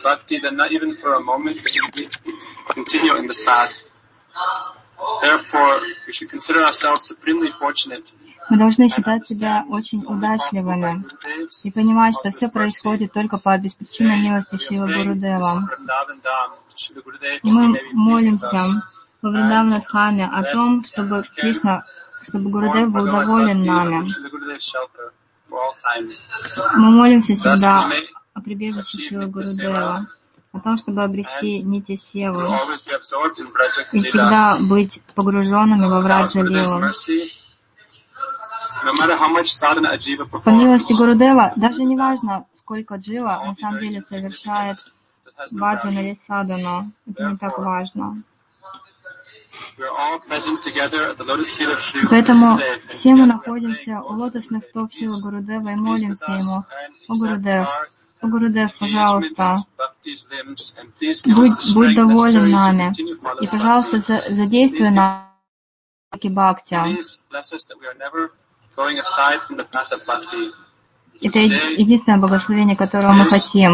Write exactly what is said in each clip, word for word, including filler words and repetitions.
bhakti, then not even for a moment can we continue in this path. Therefore, we should consider ourselves supremely fortunate. Мы должны считать себя очень удачливыми и понимать, что все происходит только по беспричинной милости Шрила Гурудева. И мы молимся во Вриндаванадхаме о том, чтобы Кришна, чтобы Гурудев был доволен нами. Мы молимся всегда о прибежище Шрилы Гурудева, о том, чтобы обрести нити севы и всегда быть погруженными во Враджа-лилу. По милости Гурудева, даже не важно, сколько джива на самом деле совершает баджан или садану, это не так важно. Поэтому все мы находимся у лотосных стоп Шрилы Гурудева и молимся ему: «О Гурудев, о Гурудев, пожалуйста, будь, будь доволен нами, и, пожалуйста, задействуй нас в бхакти». Это единственное благословение, которого мы хотим.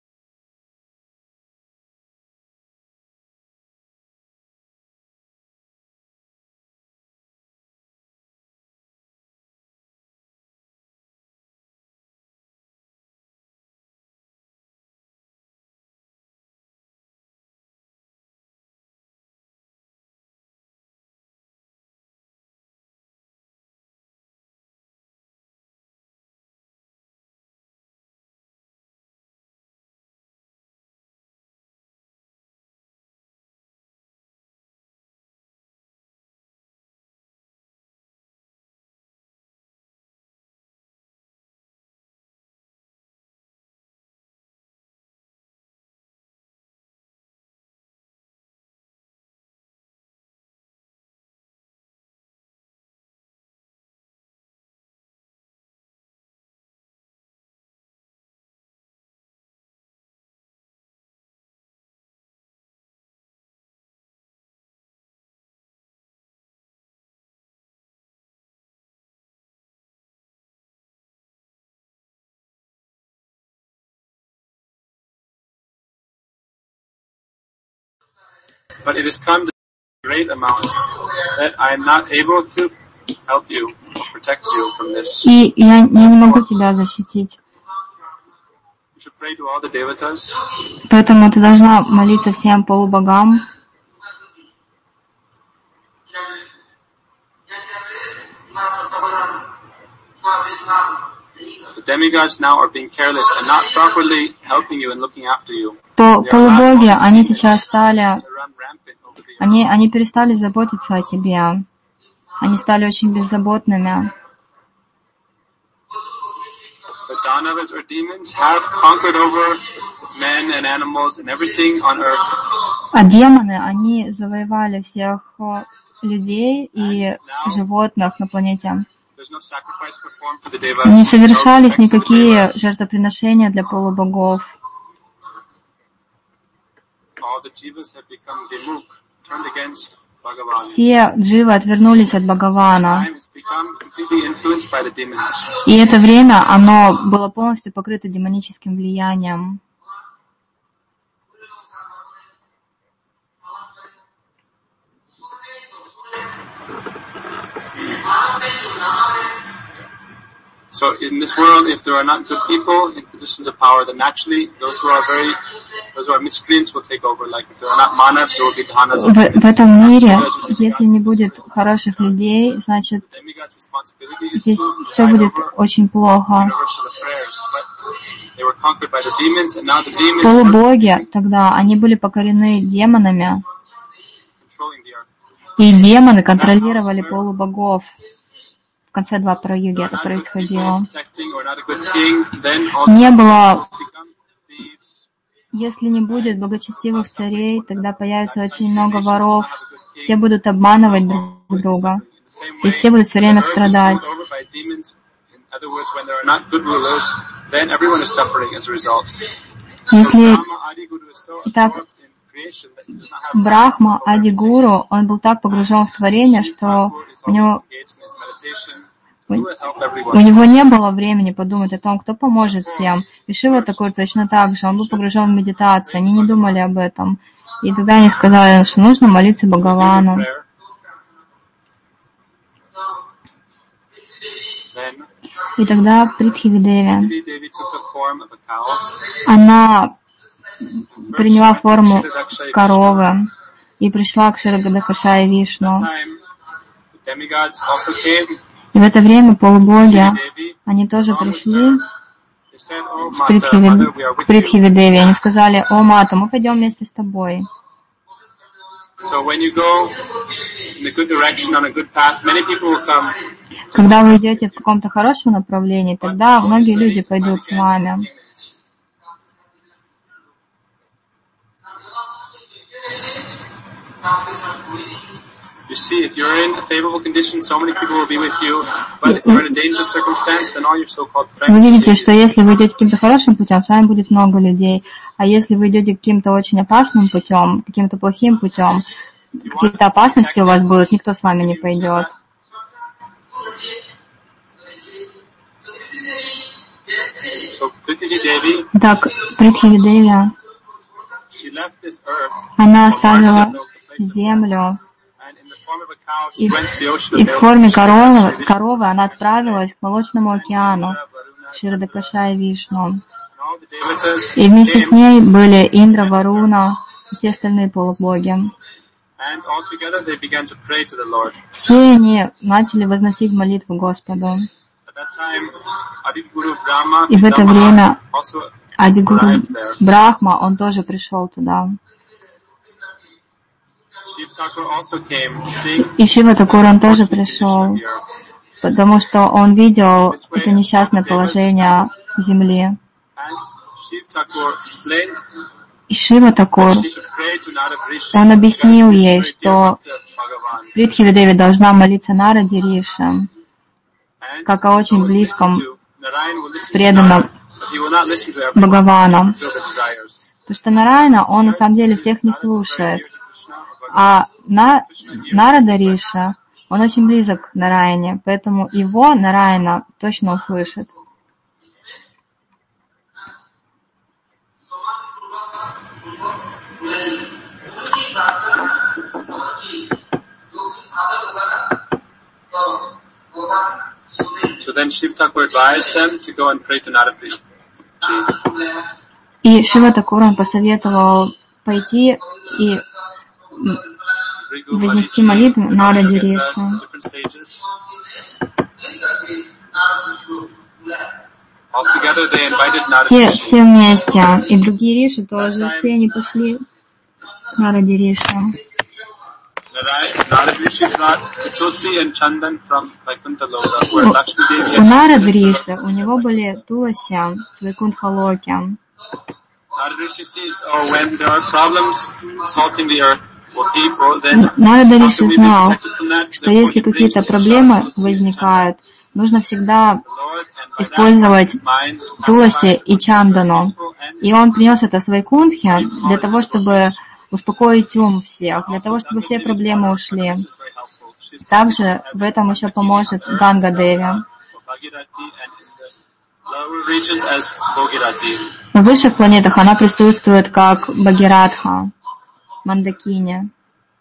But it has come to a great amount that I am not able to help you or protect you from this. И я не могу тебя защитить. You should pray to all the devatas. Поэтому ты должна молиться всем полубогам. The demigods now are being careless and not properly helping you and looking after you. Полубоги, они сейчас стали, они, они перестали заботиться о тебе. Они стали очень беззаботными. The Danavas or demons have conquered over men and animals and everything on earth. А демоны, они завоевали всех людей и животных на планете. Не совершались никакие жертвоприношения для полубогов. Все дживы отвернулись от Бхагавана. И это время, оно было полностью покрыто демоническим влиянием. So in this world, if there are not good people in positions of power, then naturally those who are very, those who are miscreants will take over. Like if there are not manavs, there will be dhanas. В, в этом мире, если не будет хороших людей, значит, здесь все будет очень плохо. Полубоги тогда, они были покорены демонами, и демоны контролировали полубогов. В конце Двапара-юги это происходило. Не было, если не будет благочестивых царей, тогда появится очень много воров, все будут обманывать друг друга, и все будут все время страдать. Если итак, Брахма, Ади Гуру, он был так погружен в творение, что у него У, у него не было времени подумать о том, кто поможет всем. И Шива Такур точно так же, он был погружен в медитацию, они не думали об этом. И тогда они сказали, что нужно молиться Бхагавану. И тогда Притхиви-деви, она приняла форму коровы и пришла к Кширадакшае Вишну. И в это время полубоги, они тоже пришли с Притхиви, к Притхиви-деви. Они сказали: «О, Мата, мы пойдем вместе с тобой». Когда вы идете в каком-то хорошем направлении, тогда многие люди пойдут с вами. You see, if you're in a favorable condition, so many people will be with you. But if you're in a dangerous circumstance, then all your so-called friends. Вы видите, что если вы идете каким-то хорошим путем, с вами будет много людей. А если вы идете каким-то очень опасным путем, каким-то плохим путем, какие-то опасности у вас будут, никто с вами не пойдет. Так, Притхиви-деви, она оставила землю, и, и в форме коровы, коровы она отправилась к Молочному океану, Кширадакшае Вишну. И вместе с ней были Индра, Варуна и все остальные полубоги. Все они начали возносить молитву Господу. И в это время Адигуру Брахма, он тоже пришел туда. И Шива Такур, он тоже пришел, потому что он видел это несчастное положение земли. И Шива Такур, он объяснил ей, что Притхиви-деви должна молиться Нараде Риши, как о очень близком, преданном Бхагавану. Потому что Нараяна, он на самом деле всех не слушает. А на, Нарада Риша, он очень близок к Нараяне, поэтому его Нараяна точно услышит. So then Shiv Thakur advised them to go and pray to Narada Rishi. И Шива Такур, он посоветовал пойти и вознести молитву Нараде Риши. Все, все вместе. И другие Риши тоже, все они пошли к Нараде Риши. У Нарады Риши, у него были Туласи с Вайкунтха-локи. Нарада Риши знал, что если какие-то проблемы возникают, нужно всегда использовать Туласи и Чандану. И он принес это с Вайкунтхи для того, чтобы успокоить ум всех, для того, чтобы все проблемы ушли. Также в этом еще поможет Ганга-деви. В высших планетах она присутствует как Бхагиратха, Мандакини.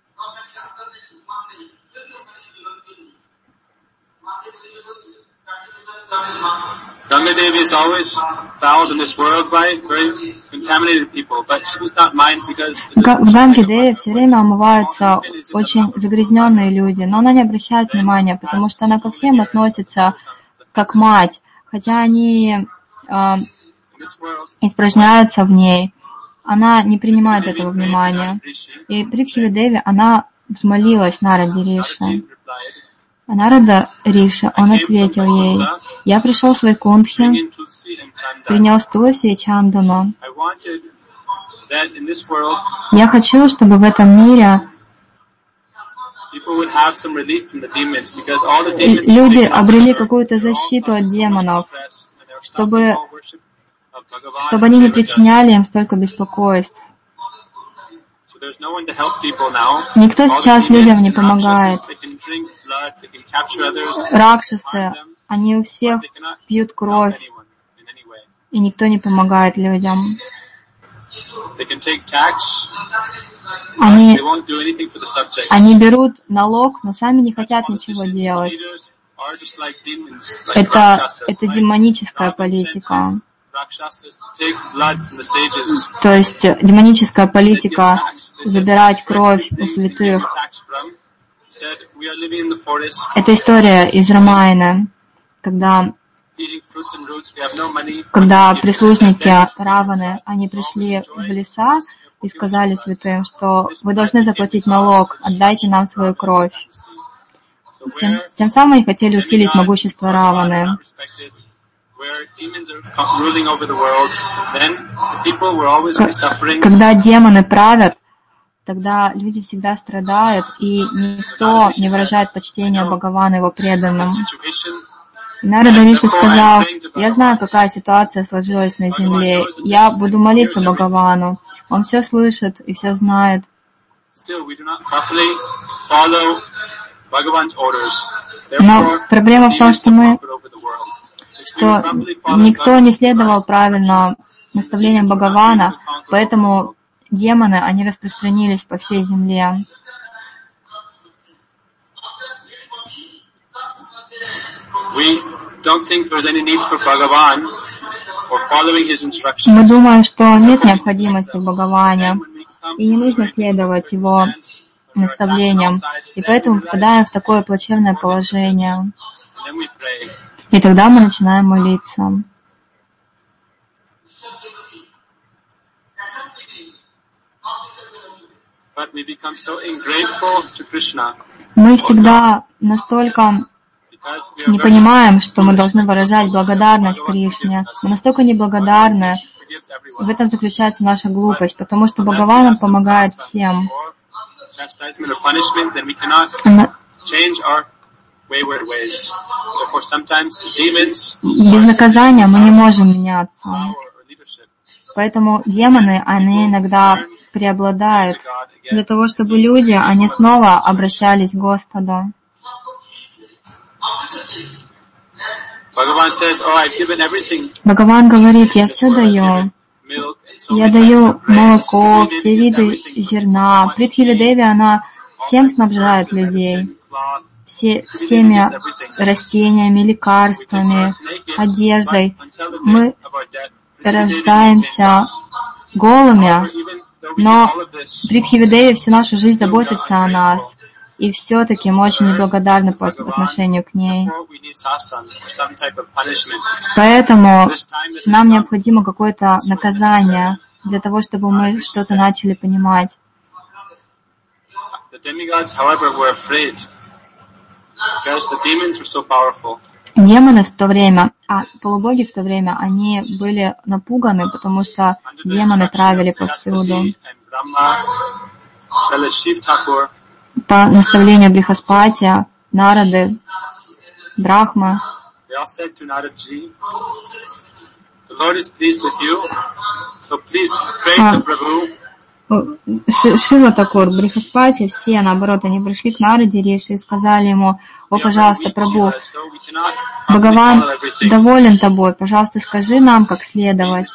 Ganga Devi is always fouled in this world by very contaminated people, but she does not mind because в Ганге Деве все время омываются очень загрязненные люди, но она не обращает внимания, потому что она ко всем относится как мать, хотя они э, испражняются в ней, она не принимает этого внимания. И Притхиви-деви, она взмолилась Нараде Риши. А Нарада Риша, он ответил ей: «Я пришел с Вайкунтхи, принес Туласи и Чандану. Я хочу, чтобы в этом мире люди обрели какую-то защиту от демонов, чтобы, чтобы они не причиняли им столько беспокойств. Никто сейчас людям не помогает. Ракшасы, Они у всех пьют кровь, и никто не помогает людям. Они, они берут налог, но сами не хотят ничего делать. Это, это демоническая политика. То есть демоническая политика забирать кровь у святых. Это история из Рамаяна, когда, когда прислужники Раваны, они пришли в леса и сказали святым, что вы должны заплатить налог, отдайте нам свою кровь. Тем, тем самым они хотели усилить могущество Раваны. Когда демоны правят, тогда люди всегда страдают, и никто не выражает почтения Бхагавану его преданным. Нарада Риши сказал: я знаю, какая ситуация сложилась на земле, я буду молиться Бхагавану, он все слышит и все знает. Но проблема в том, что мы, что никто не следовал правильно наставлениям Бхагавана, поэтому демоны, они распространились по всей земле. Мы думаем, что нет необходимости в Бхагаване, и не нужно следовать его наставлениям, и поэтому попадаем в такое плачевное положение. И тогда мы начинаем молиться. Мы всегда настолько не понимаем, что мы должны выражать благодарность Кришне. Мы настолько неблагодарны. В этом заключается наша глупость, потому что Бхагаван нам помогает всем. Без наказания мы не можем меняться. Поэтому демоны, они иногда преобладают для того, чтобы люди, они снова обращались к Господу. Бхагаван говорит: я все даю. Я даю молоко, все виды зерна. Притхиви Деви, она всем снабжает людей. Все, всеми растениями, лекарствами, одеждой. Мы рождаемся голыми, но Притхиви Деви всю нашу жизнь заботится о нас. И все-таки мы очень неблагодарны по отношению к ней. Поэтому нам необходимо какое-то наказание для того, чтобы мы что-то начали понимать. Демоны в то время, а полубоги в то время, они были напуганы, потому что демоны правили повсюду. По наставлению Брихаспати, Нарады, Брахма. А, Шива Такур, Брихаспати, все, наоборот, они пришли к Нараде Риши и сказали ему: о, пожалуйста, Прабху, Бхагаван доволен тобой, пожалуйста, скажи нам, как следовать.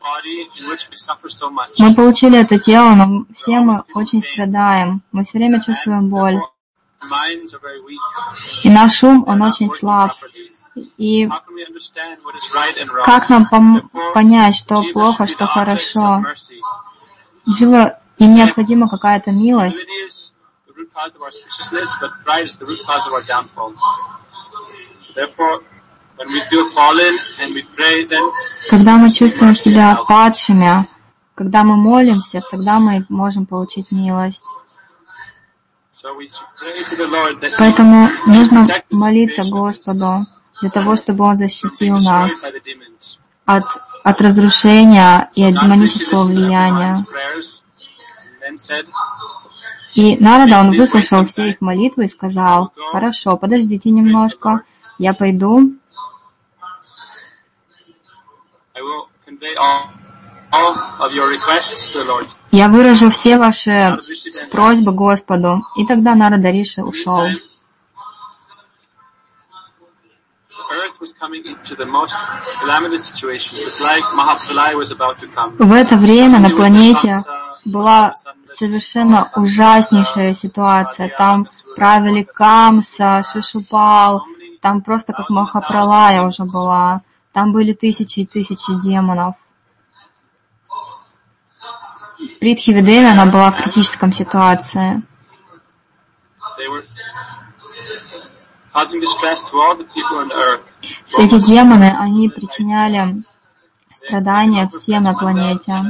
Мы получили это тело, но все мы очень страдаем, мы все время чувствуем боль. И наш ум, он очень слаб. И как нам пом- понять, что плохо, что хорошо? Джива, им необходима какая-то милость. Когда мы чувствуем себя падшими, когда мы молимся, тогда мы можем получить милость. Поэтому нужно молиться Господу для того, чтобы Он защитил нас от, от разрушения и от демонического влияния. И Нарада, он выслушал все их молитвы и сказал: хорошо, подождите немножко, я пойду. Я выражу все ваши просьбы Господу. И тогда Нарада Риши ушел. В это время на планете была совершенно ужаснейшая ситуация. Там правили Камса, Шишупал, там просто как Махапралая уже была. Там были тысячи и тысячи демонов. Притхивидеви, она была в критическом ситуации. Эти демоны, они причиняли страдания всем на планете.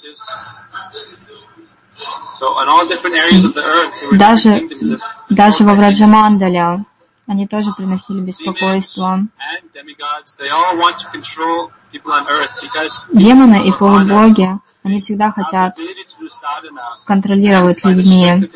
Даже, даже во Враджамандале они тоже приносили беспокойство. Демоны и полубоги, они всегда хотят контролировать людьми.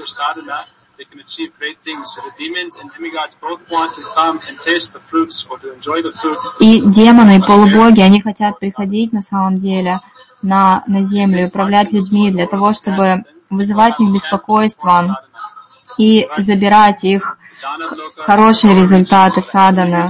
И демоны и полубоги, они хотят приходить на самом деле на, на землю, управлять людьми для того, чтобы вызывать в них беспокойство и забирать их хорошие результаты садханы.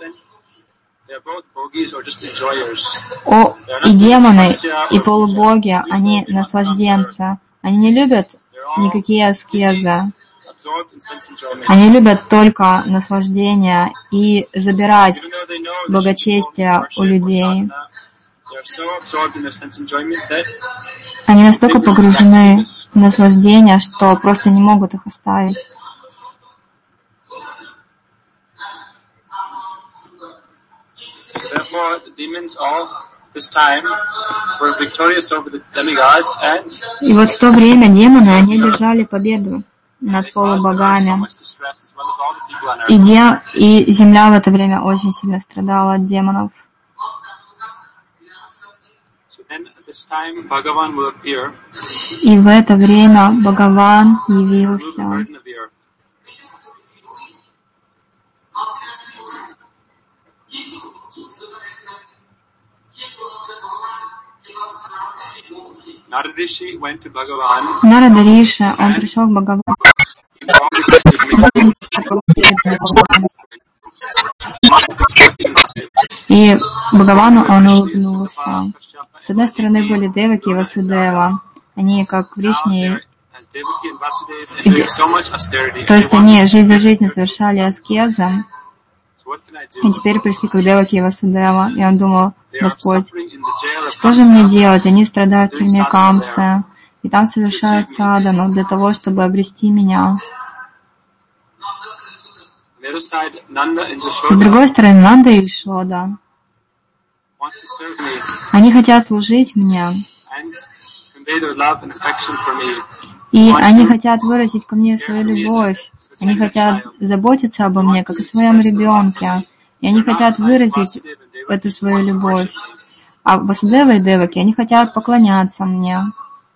О, и демоны, и полубоги, они наслажденцы. Они не любят никакие аскезы. Они любят только наслаждение и забирать благочестие у людей. Они настолько погружены в наслаждение, что просто не могут их оставить. И вот в то время демоны, они держали победу над полубогами. И, де... и земля в это время очень сильно страдала от демонов. И в это время Бхагаван явился. Нарада Риши, он пришел к Бхагавану. И Бхагавану он улыбнулся. С одной стороны были Деваки и Васудева. Они как Вришни, то есть они жизнь за жизнью совершали аскезы. И теперь пришли к Деваки и Васудева. И он думал: Господь, что же мне делать? Они страдают в тюрьме Камсы. И там совершают садхану для того, чтобы обрести меня. С другой стороны, Нанда и Ишода. Они хотят служить мне. И они хотят выразить ко мне свою любовь. Они хотят заботиться обо мне, как о своем ребенке. И они хотят выразить эту свою любовь. А Васудева и Деваки, они хотят поклоняться мне.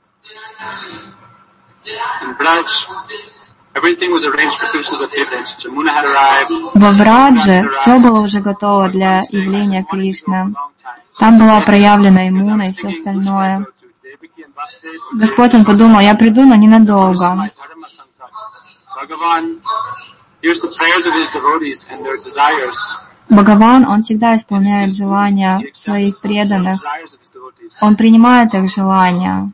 Во Врадже все было уже готово для явления Кришны. Там была проявлена Ямуна и все остальное. Господь, он подумал: я приду, но ненадолго. Бхагаван, он всегда исполняет желания своих преданных. Он принимает их желания.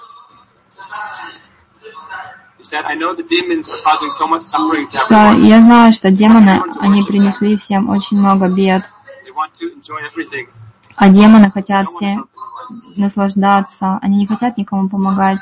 Я знаю, что демоны, они принесли всем очень много бед. А демоны хотят все наслаждаться, они не хотят никому помогать.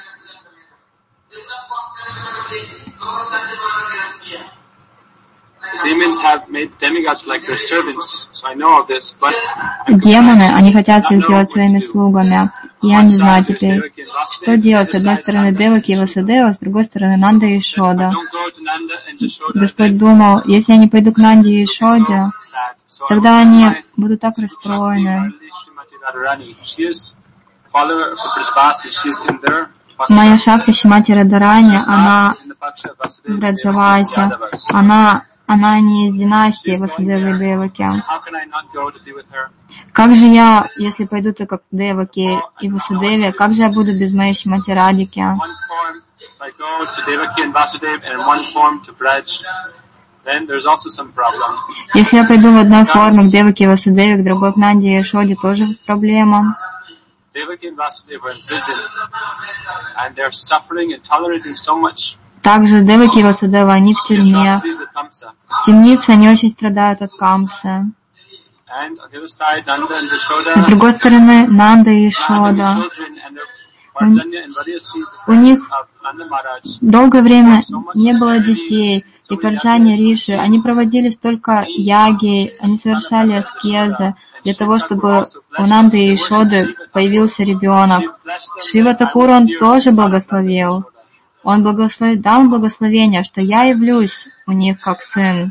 Демоны, они хотят всех делать своими слугами. Я не знаю теперь, что делать. С одной стороны Деваки и Васудева, с другой стороны Нанда и Ишода. Господь думал: если я не пойду к Нанде и Ишоде, тогда они будут так расстроены. Моя Шакти Шримати Радарани, она в Раджавасе, она, она не из династии Васудевы и Деваки. Как же я, если пойду только к Деваки и Васудеве, как же я буду без моей Шримати Радики? Если я пойду в одной форме к Деваки Васудеве, к другой к Нанде и Яшоде, тоже проблема. Также Деваки и Васудева, они в тюрьме. В темнице они очень страдают от Камсы. С другой стороны, Нанда и Яшода. У, у них долгое время не было детей, и Парджани Риши, они проводили столько яги, они совершали аскезы для того, чтобы у Нанды и Яшоды появился ребенок. Шива Такур, он тоже благословил. Он благословил, дал им благословение, что я явлюсь у них как сын.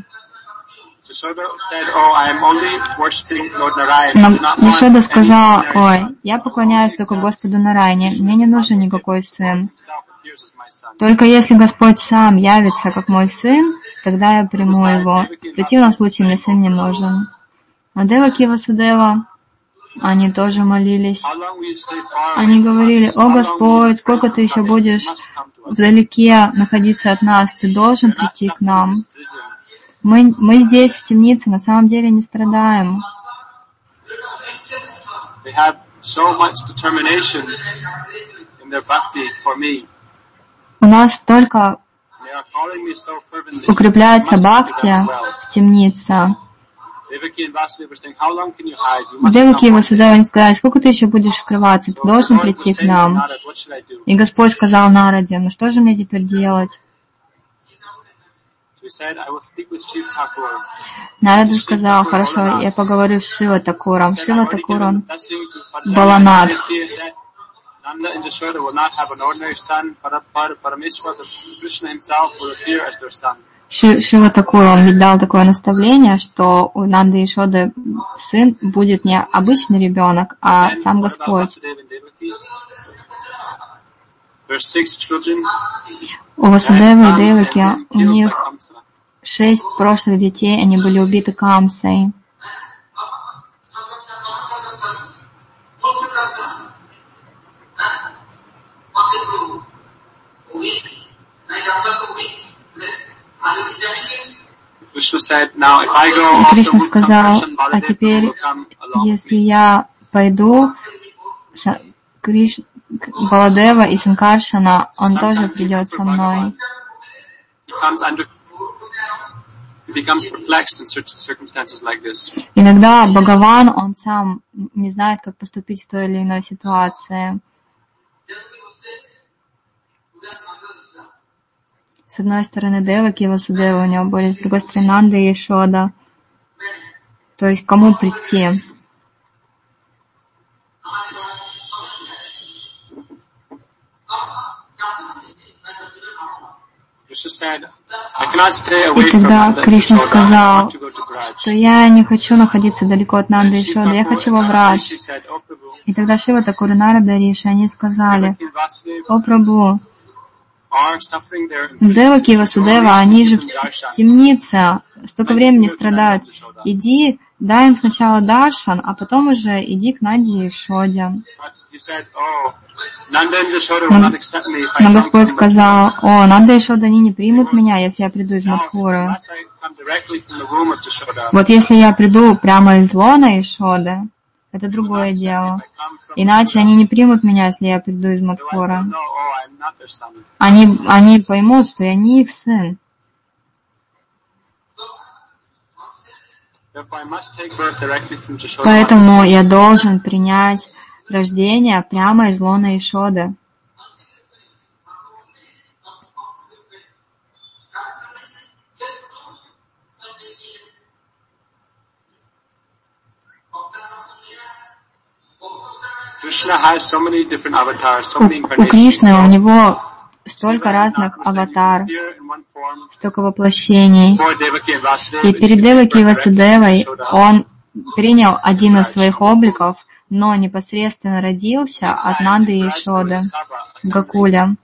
Но Яшода сказала: ой, я поклоняюсь только Господу Нарайне, мне не нужен никакой сын. Только если Господь сам явится как мой сын, тогда я приму его. В противном случае мне сын не нужен. А Деваки и Васудева, они тоже молились. Они говорили: о Господь, сколько ты еще будешь вдалеке находиться от нас, ты должен прийти к нам. Мы, мы здесь, в темнице, на самом деле не страдаем. У нас только укрепляется бхакти в темнице. Деваки и Васудева, они сказали: сколько ты еще будешь скрываться, ты должен прийти к нам. И Господь сказал Нараде: ну что же мне теперь делать? Нарада сказал: хорошо, я поговорю с Шива Такуром. Шива Такуром Баланат. Шива Такур, он ведь дал такое наставление, что у Нанды и Яшоды сын будет не обычный ребенок, а сам Господь. У Васудевы и Деваки, у них шесть прошлых детей, они были убиты Камсой. И Кришна сказал: а теперь, если я пойду, Криш... Баладева и Санкаршана, он тоже придет со мной. Иногда Бхагаван, он сам не знает, как поступить в той или иной ситуации. С одной стороны Деваки и Васудева у него были, с другой стороны Нанда и Яшода. То есть кому прийти? И тогда Кришна сказал, что я не хочу находиться далеко от Нанды и Яшоды, я хочу во Врадж. И тогда Шива Такур и Нарада Риши, они сказали: о Прабху, Деваки и Васудева, они же в темнице, столько времени страдают. Иди, дай им сначала даршан, а потом уже иди к Нанде и Яшоде. Но, но Господь сказал: о, Нанда и Яшода, они не примут меня, если я приду из Мадхуры. Вот если я приду прямо из лона Яшоды, это другое дело. Иначе они не примут меня, если я приду из Мадхуры. Они, они поймут, что я не их сын. Поэтому я должен принять рождение прямо из лона Яшоды. У, у Кришны, у него столько разных аватар, столько воплощений. И перед Деваки и Васудевой он принял один из своих обликов, но непосредственно родился от Нанды и Яшоды в Гакуле.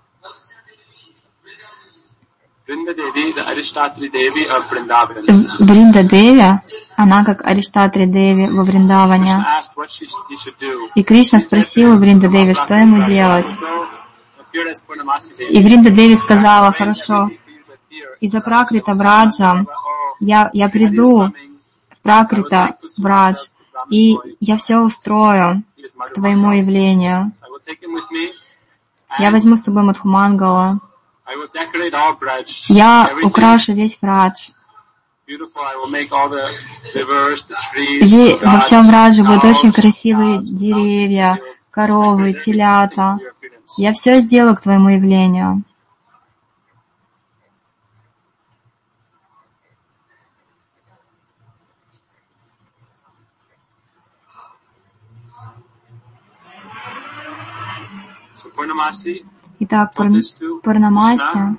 Вринда Деви, она как Ариштатри Деви во Вриндаване. И Кришна спросил у Вринда Деви, что ему делать. И Вринда Деви сказала: хорошо, из-за Пракрита Враджа я, я приду в Пракрита Врадж, и я все устрою к твоему явлению. Я возьму с собой Мадхумангала. Я украшу весь Врадж. Во всем Врадже будут очень красивые деревья, коровы, телята. Я все сделаю к твоему явлению. Итак, Пурнамаси,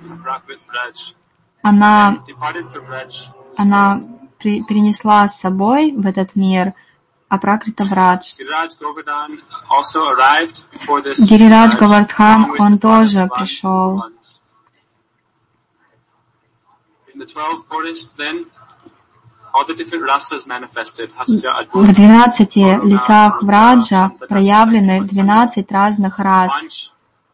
она, она при, принесла с собой в этот мир Апракрита Врадж. Гирирадж Говардхан, он тоже пришел. В двенадцати лесах Враджа проявлены двенадцать разных рас.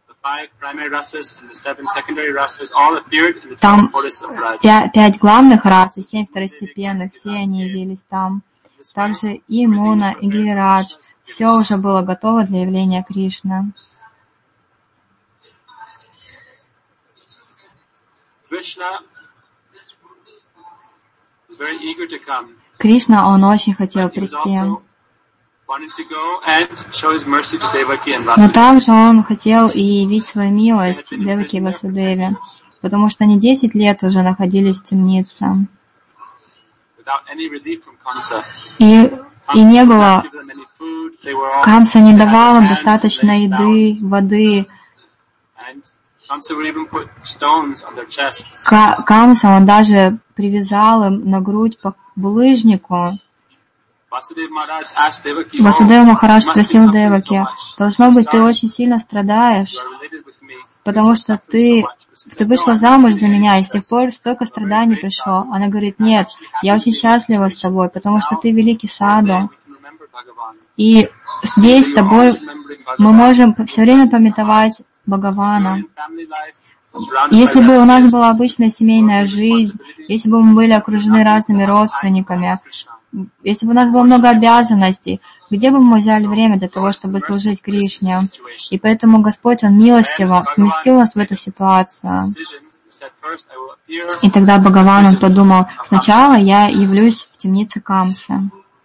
Там пять главных рас и семь второстепенных, все они явились там. Также и Муна, и Гирирадж, все уже было готово для явления Кришны. Кришна, он очень хотел прийти. Но также он хотел и явить свою милость Деваки и Васудеве, потому что они десять лет уже находились в темнице. И, и не было, Камса не давал им достаточно еды, воды. Камса, он даже привязал им на грудь по булыжнику. Васудева Махарадж спросил Деваки: должно быть, ты очень сильно страдаешь, потому что ты, ты вышла замуж за меня, и с тех пор столько страданий пришло. Она говорит: нет, я очень счастлива с тобой, потому что ты великий саду. И здесь с тобой мы можем все время памятовать Бхагавана. Если бы у нас была обычная семейная жизнь, если бы мы были окружены разными родственниками, если бы у нас было много обязанностей, где бы мы взяли время для того, чтобы служить Кришне? И поэтому Господь, Он милостиво вместил нас в эту ситуацию. И тогда Бхагаван, он подумал: сначала я явлюсь в темнице Камсы,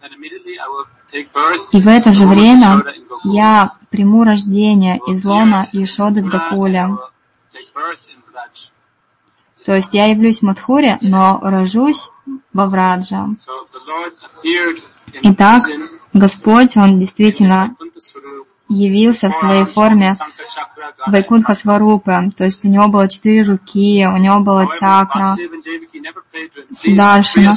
и в это же время я приму рождение из лона Яшоды в Гокуле. То есть я явлюсь в Мадхуре, но рожусь во Врадже. Итак, Господь, Он действительно явился в своей форме Вайкунтха Сварупы, то есть у Него было четыре руки, у Него была чакра, Сударшана.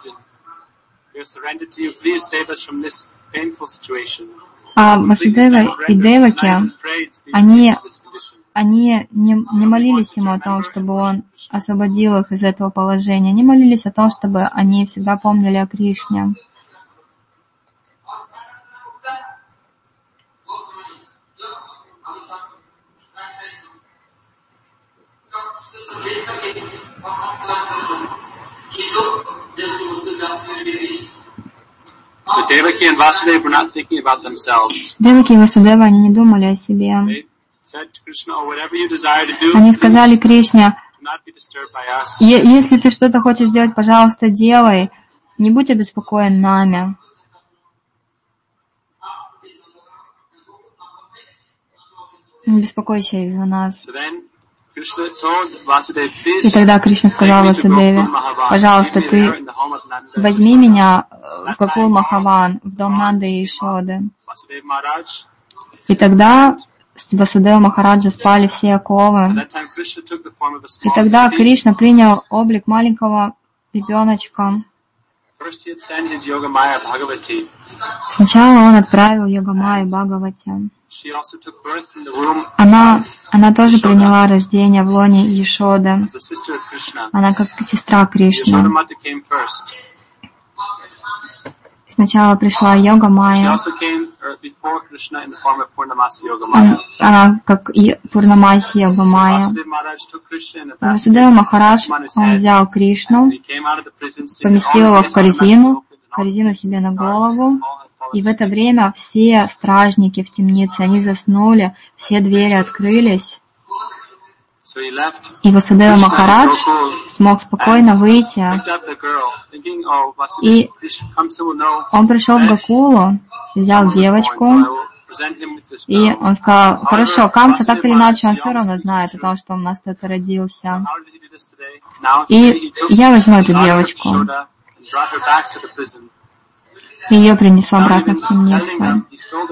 А Васудева и Деваки, они, они не, не молились Ему о том, чтобы Он освободил их из этого положения, не молились о том, чтобы они всегда помнили о Кришне. Devaki and Vasudeva were not thinking about themselves. Деваки и Васудева, они не думали о себе. Они сказали Кришне: если ты что-то хочешь сделать, пожалуйста, делай. Не будь обеспокоен нами. Не беспокойся из-за нас. И тогда Кришна сказал Васудеве: пожалуйста, ты возьми меня в Гокул Махаван, в дом Нанды и Яшоды. И тогда с Васудева Махараджа спали все оковы. И тогда Кришна принял облик маленького ребеночка. Сначала он отправил Йогамайю Бхагавати. Она, она тоже приняла рождение в лоне Яшоды. Она как сестра Кришны. Сначала пришла Йога Майя. Она как Пурнамаси Йога Майя. Васудева Махарадж, он взял Кришну, поместил его в корзину, корзину себе на голову, и в это время все стражники в темнице, они заснули, все двери открылись. И Васудева Махарадж смог спокойно выйти, и он пришел в Гокулу, взял девочку, и он сказал: хорошо, Камса так или иначе, он все равно знает о том, что у нас кто-то родился, и я возьму эту девочку. Ее принесу обратно в темницу.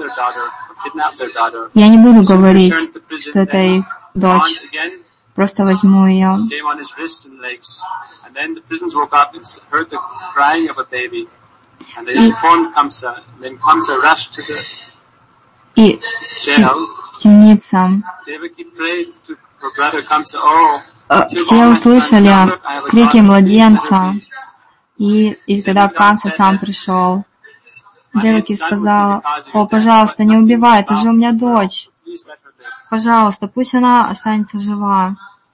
Я не буду говорить, что это их дочь. Просто возьму ее. И, и темница. Все услышали крики младенца. И, и тогда Камса сам пришел. Деваки сказала: о, пожалуйста, не убивай, это же у меня дочь. Пожалуйста, пусть она останется жива.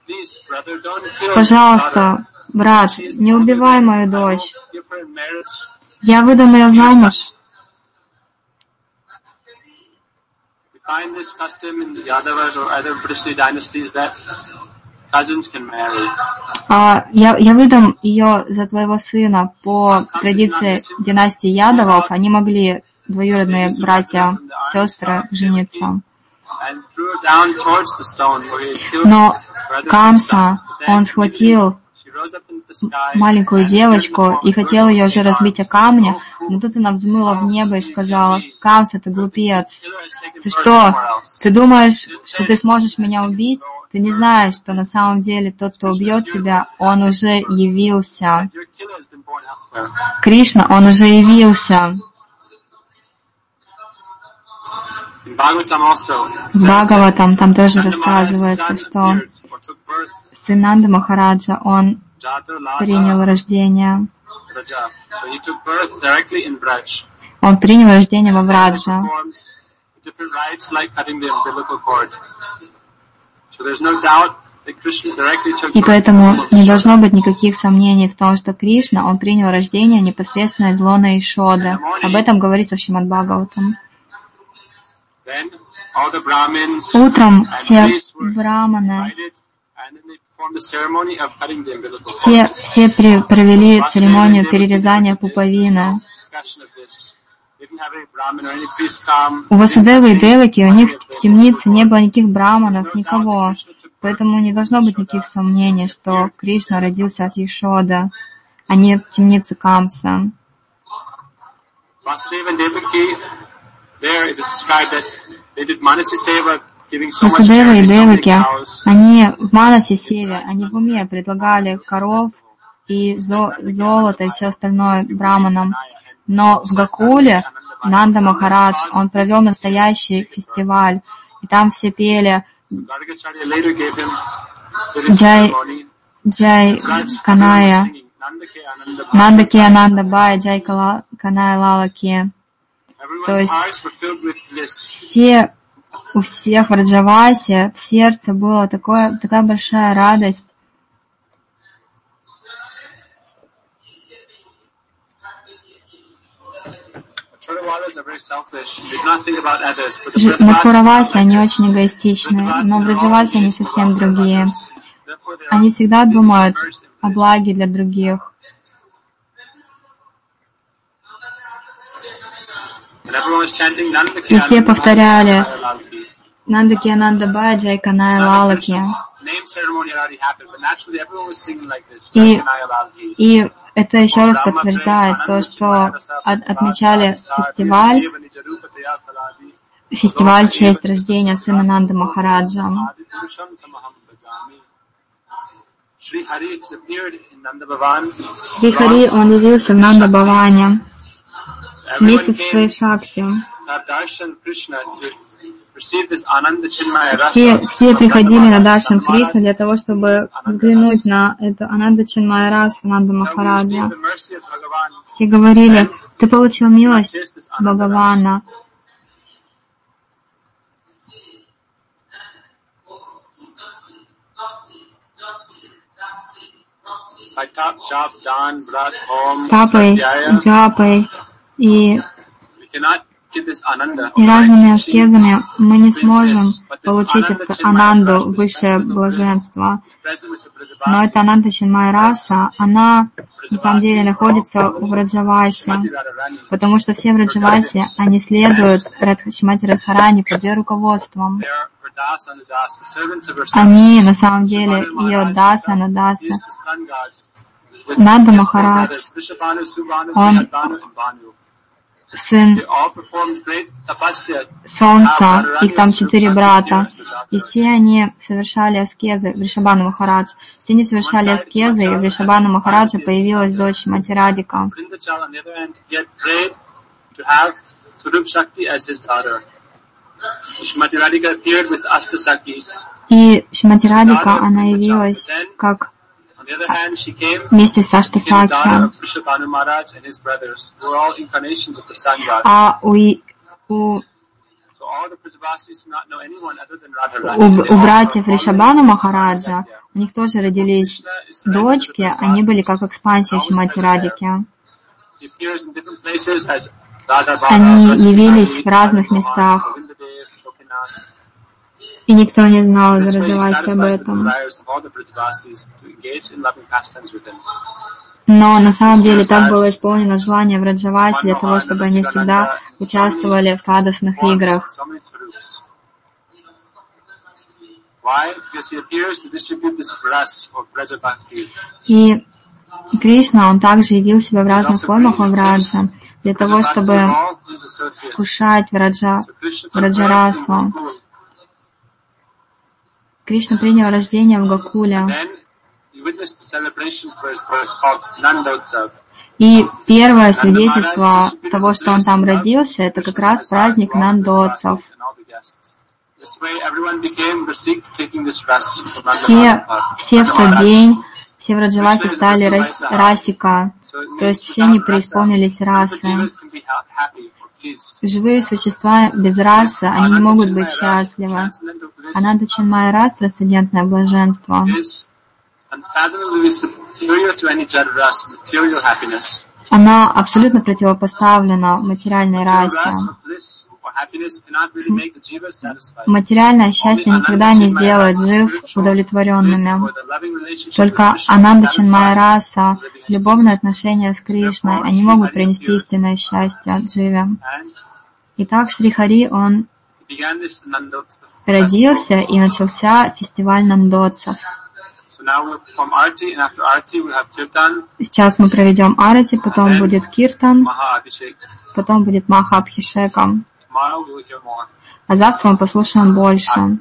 Пожалуйста, брат, не убивай мою дочь. Я выдам ее замуж. А, я, я выдам ее за твоего сына. По традиции династии Ядовов они могли, двоюродные братья, сестры, жениться. Но Камса, он схватил маленькую девочку и хотел ее уже разбить о камни, но тут она взмыла в небо и сказала: Камса, ты глупец. Ты что, ты думаешь, что ты сможешь меня убить? Ты не знаешь, что на самом деле тот, кто убьет тебя, он уже явился. Кришна, он уже явился. В Бхагаватам там тоже рассказывается, что сын Нанды Махараджа, он принял рождение. Он принял рождение во Враджа. И поэтому не должно быть никаких сомнений в том, что Кришна, он принял рождение непосредственно из лона Ишоды. Об этом говорится в Шримад Бхагаватам. Утром все браманы, все, все при, провели церемонию перерезания пуповины. У Васудевы и Деваки, у них в темнице не было никаких браманов, никого. Поэтому не должно быть никаких сомнений, что Кришна родился от Ешоды, а не в темнице Камса. Васудева и Деваки, они в Манасе Севе, они в уме предлагали коров и зо- золото и все остальное браманам. Но в Гокуле Нанда Махарадж, он провел настоящий фестиваль, и там все пели Джай, Джай Каная, Нанда Ки Ананда Бай, Джай Каная Лала Ки. То есть все, у всех в Раджавасе в сердце была такое, такая большая радость. Матхуравасе, они очень эгоистичны, но в Раджавасе они совсем другие. Они всегда думают о благе для других. И все повторяли Нанда Ки Ананда Бай, Джай Каная Лала Ки. И, и это еще раз подтверждает то, что от, отмечали фестиваль, фестиваль в честь рождения сына Нанды Махараджа. Шри Хари, он явился в Нанда Бхаване вместе со своей шакти. Все, все приходили на Даршан Кришны для того, чтобы взглянуть на эту Ананда Чинмая Раса, Ананда Махараджа. Все говорили: Ты получил милость Бхагавана. Тапой, джапой и, и разными аскезами мы не сможем получить это ананду, высшее блаженство. Но эта ананда Чинмая Раса, она на самом деле находится в Враджавасе, потому что все Враджаваси, они следуют Шримати Радхарани под ее руководством. Они на самом деле ее даса, надаса. Нанда Махарадж, он сын Солнца, их там четыре брата, и все они совершали аскезы, Вришабхану Махарадж, все они совершали аскезы, и в Вришабхану Махараджа появилась дочь Шримати Радика. И Шримати Радика, она явилась как вместе с Аштасаки. А у, у, у, у братьев Ришабхану Махараджа, у них тоже родились дочки, они были как экспансия Шримати Радики. Они явились в разных местах, и никто не знал из Враджаваси об этом. Но на самом деле так было исполнено желание Враджаваси для того, чтобы они всегда участвовали в сладостных играх. И Кришна, он также явил себя в разных формах во Враджа, для того, чтобы вкушать Враджа, Враджарасу. Кришна принял рождение в Гокуле. И первое свидетельство того, что он там родился, это как раз праздник Нандоцев. Все, все в тот день, все Враджаваси стали рас, расика, то есть все они преисполнились расы. Живые существа без расы, они не могут быть счастливы. Ананда Чинмая Раса, трансцендентное блаженство, она абсолютно противопоставлена материальной расе. Материальное счастье никогда не сделает джив удовлетворенными. Только Ананда Чинмая Раса, любовные отношения с Кришной, они могут принести истинное счастье дживе. Итак, Шри Хари, он родился, и начался фестиваль Нандоцев. Сейчас мы проведем арати, потом будет киртан, потом будет маха абхишека. А завтра мы послушаем больше.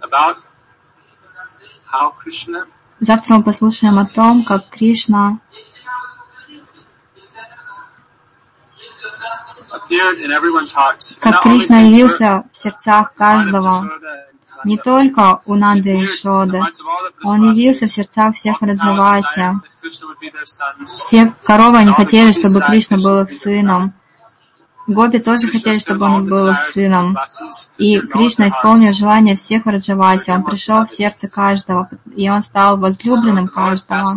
Завтра мы послушаем о том, как Кришна как Кришна явился в сердцах каждого, не только у Нанды и Шоды. Он явился в сердцах всех Враджаваси. Все коровы, они хотели, чтобы Кришна был их сыном. Гопи тоже хотели, чтобы он был их сыном. И Кришна исполнил желание всех Враджаваси. Он пришел в сердце каждого, и он стал возлюбленным каждого.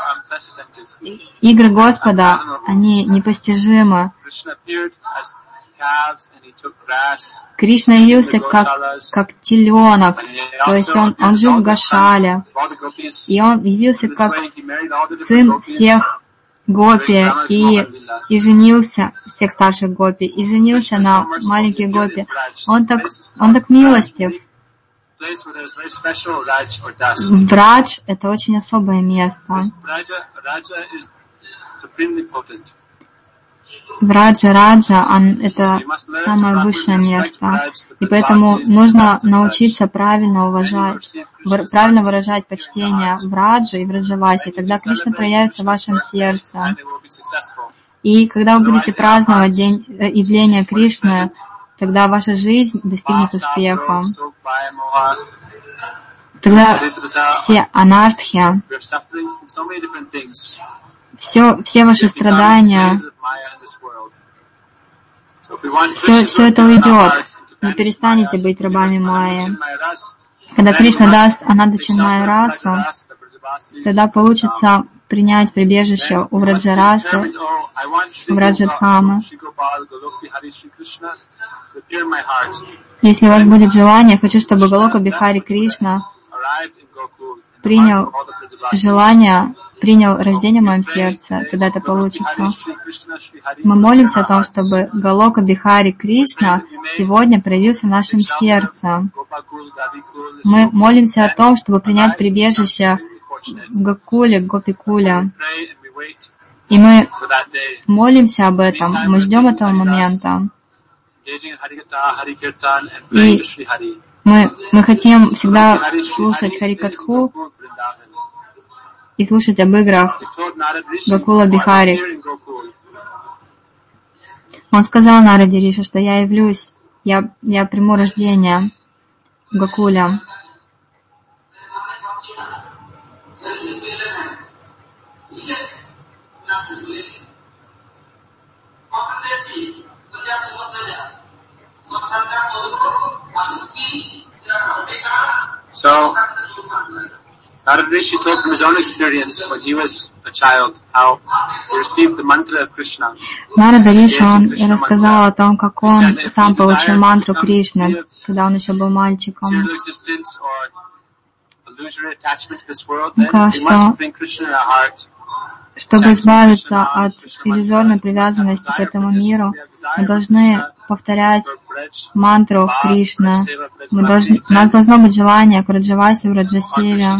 Игры Господа, они непостижимы. Кришна явился как, как теленок, то есть он, он жил в Гошале, и он явился как сын всех гопи, и, и женился, всех старших гопи, и женился на маленьких гопи. Он так, он так милостив. Брадж — это очень особое место. Враджа, Раджа, он, это самое высшее место. И поэтому нужно научиться правильно уважать, правильно выражать почтение Враджу и Враджаваси. Тогда Кришна проявится в вашем сердце. И когда вы будете праздновать день явления Кришны, тогда ваша жизнь достигнет успеха. Тогда все анартхи, все, все ваши страдания, Все, все это уйдет. Вы перестанете быть рабами Майи. Когда Кришна даст Анадачанмая расу, тогда получится принять прибежище у Враджарасы, у Враджадхамы. Если у вас будет желание, хочу, чтобы Галока Бихари Кришна принял желание, принял рождение в моем сердце, тогда это получится. Мы молимся о том, чтобы Галока Бихари Кришна сегодня проявился в нашем сердце. Мы молимся о том, чтобы принять прибежище в Гокуле, Гопикуле. И мы молимся об этом, мы ждем этого момента. И мы, мы хотим всегда слушать Харикатху и слушать об играх Гокула Бихари. Он сказал Нараде Риши, что я явлюсь, я, я приму рождение в Гокуле. So, Narada Rishi told from his own experience when he was a child how he received the mantra of Krishna. Нарада Риши, он рассказал о том, как он сам получил мантру Кришны, когда он еще был мальчиком. Он сказал, что чтобы избавиться от иллюзорной привязанности к этому миру, мы должны повторять мантру Кришны. Мы должны, у нас должно быть желание к Раджавасе, в Раджасеве.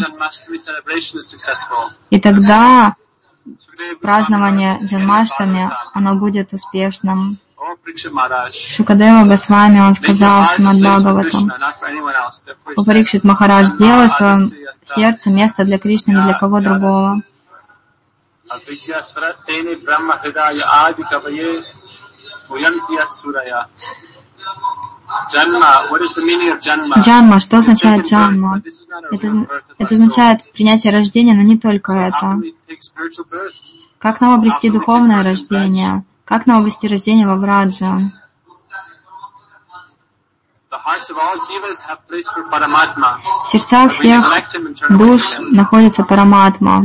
И тогда празднование Джанмаштами, оно будет успешным. Шукадева Госвами, он сказал в Шримад Бхагаватам: «О Парикшит Махарадж, сделай в своем сердце место для Кришны, ни для кого другого». Джанма, что означает джанма? Это, это означает принятие рождения, но не только это. Как нам обрести духовное рождение? Как нам обрести рождение во Враджа? В сердцах всех душ находится Параматма.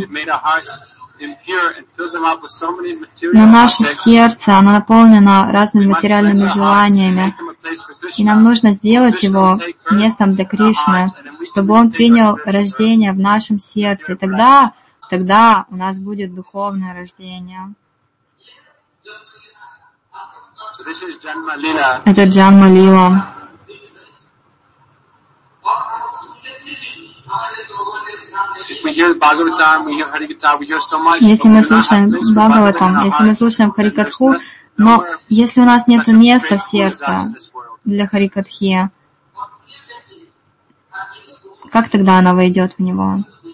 Но наше сердце, оно наполнено разными материальными желаниями. И нам нужно сделать его местом для Кришны, чтобы он принял рождение в нашем сердце. И тогда, тогда у нас будет духовное рождение. Это Джанма Лила. Если мы слушаем Бхагаватам, если мы слушаем Харикатху, но если у нас нет места в сердце для Харикатхи, как тогда она войдет в него?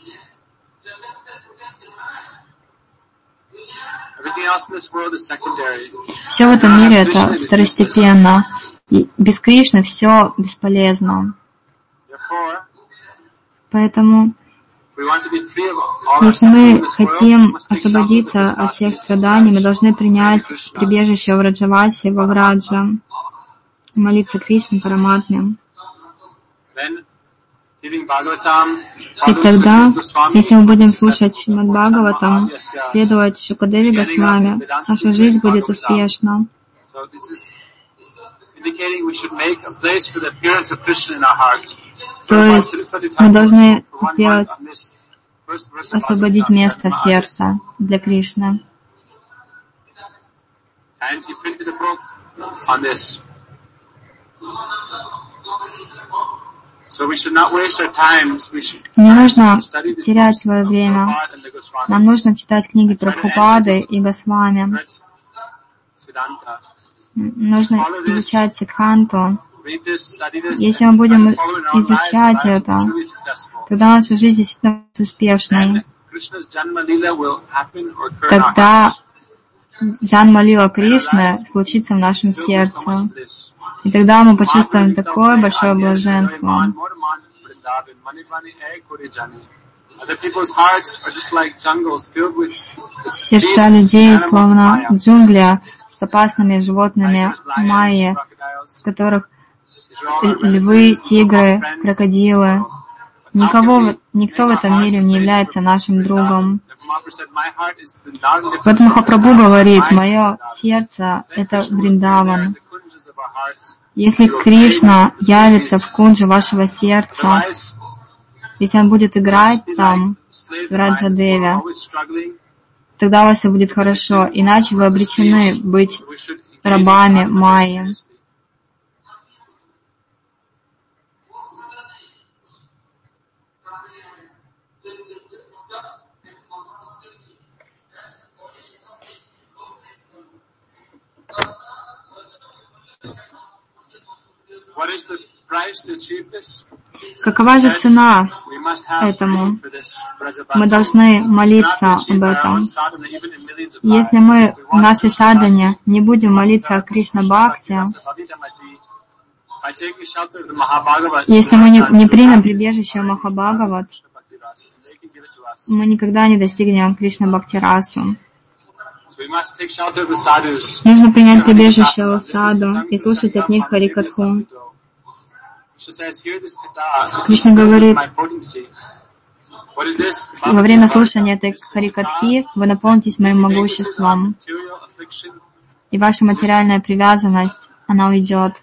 Все в этом мире это второстепенно. И без Кришны все бесполезно. Поэтому, если мы хотим освободиться от всех страданий, мы должны принять прибежище в Раджавасе, во Враджа, молиться Кришне, Параматме. И тогда, если мы будем слушать Шримад Бхагаватам, следовать Шукадеве Госвами, наша жизнь будет успешна. То есть мы должны сделать, освободить место в сердце для Кришны. Не нужно терять свое время. Нам нужно читать книги Прабхупады и Госвами. Нужно изучать Сиддханту. Если мы будем изучать это, тогда наша жизнь действительно будет успешной. Тогда Джанма Лила Кришны случится в нашем сердце. И тогда мы почувствуем такое большое блаженство. Сердца людей словно джунгли с опасными животными майи, в которых львы, тигры, крокодилы. Никого, никто в этом мире не является нашим другом. Вот Махапрабху говорит, мое сердце — это Вриндаван. Если Кришна явится в кунджи вашего сердца, если он будет играть там, в Раджа-деве, тогда у вас все будет хорошо, иначе вы обречены быть рабами майи. Какова же цена этому? Мы должны молиться об этом. Если мы в нашей садхане не будем молиться о Кришна-бхакти, если мы не, не примем прибежище Махабхагават, мы никогда не достигнем Кришна-бхакти-расу. Нужно принять прибежище у саду и слушать от них Харикатху. Кришна говорит, во время слушания этой Харикатхи вы наполнитесь моим могуществом, и ваша материальная привязанность, она уйдет.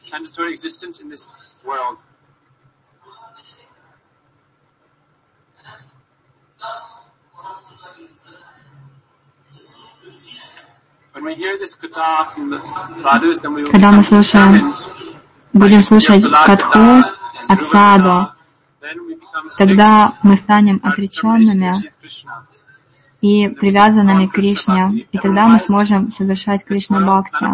Когда мы слушаем, будем слушать катху от саду, тогда мы станем отреченными и привязанными к Кришне, и тогда мы сможем совершать Кришна-бхакти.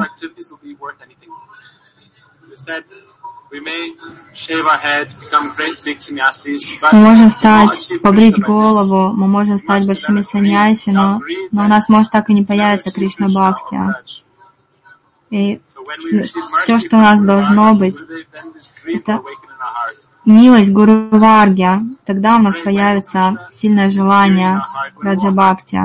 Мы можем встать, побрить голову, мы можем стать большими саньяси, но, но у нас может так и не появиться Кришна-бхакти. И все, что у нас должно быть, это милость Гуру Варги. Тогда у нас появится сильное желание Раджа-бхакти.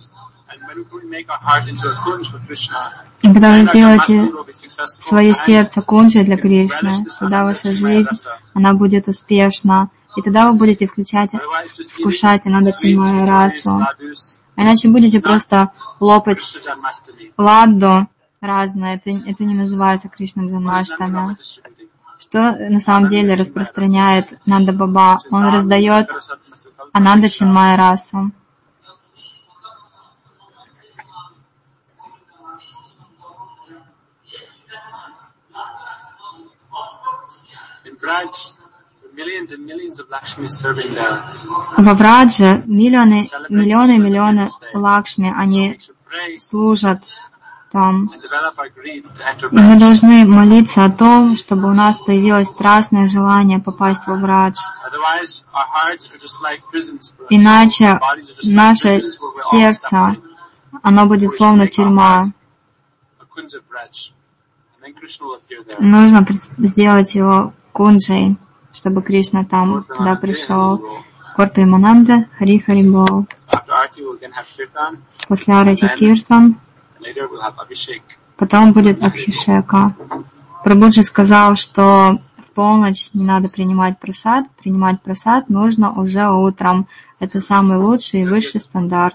И когда вы сделаете свое сердце кунджи для Кришны, тогда ваша жизнь, она будет успешна. И тогда вы будете включать, вкушать анандатимаю расу. А иначе будете просто лопать ладду разное. Это, это не называется Кришна Джанмаштами. Что на самом деле распространяет Нанда Баба? Он раздает Ананда Чинмая расу. Во Врадже миллионы, миллионы и миллионы Лакшми, они служат там. И мы должны молиться о том, чтобы у нас появилось страстное желание попасть во Врадж. Иначе наше сердце, оно будет словно тюрьма. Нужно сделать его кунджей, чтобы Кришна там туда пришел. Кор Примананда, Хари Хари Бол. После Арати Киртан. Потом будет Абхишека. Прабхуджи сказал, что в полночь не надо принимать прасад. Принимать прасад нужно уже утром. Это самый лучший и высший стандарт.